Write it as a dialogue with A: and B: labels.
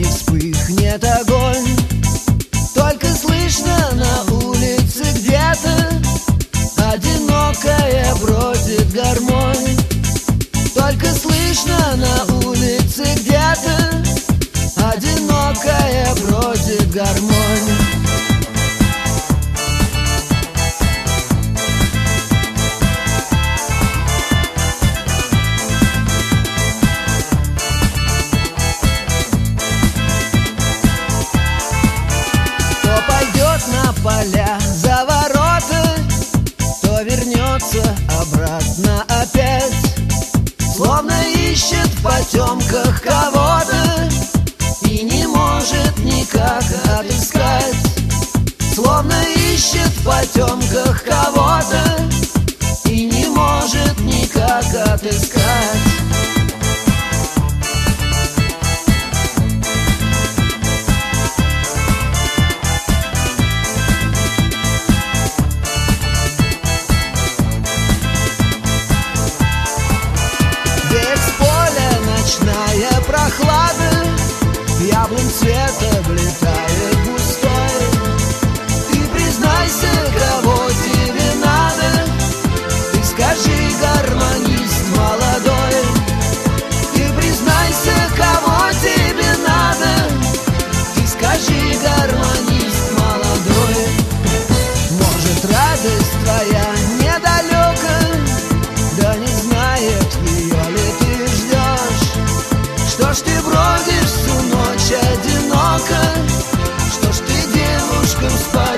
A: вспыхнет огонь. Только слышно на улице где-то одинокая бродит гармонь. Только слышно на улице где-то одинокая бродит гармонь. Кто пойдет на поля за ворота, кто вернется обратно опять, словно ищет в потемках кого-то и не может никак отыскать. Словно ищет в потемках кого-то и не может никак отыскать. Ночная прохлада, яблонь цвета влетает густой. Ты признайся, кого тебе надо, ты скажи, гармонист молодой. Ты признайся, кого тебе надо, ты скажи, гармонист молодой. Может, радость твоя недалека, да не знает, ее ли ты ждешь. Что ж ты бродишь всю ночь одиноко? Что ж ты девушкам спать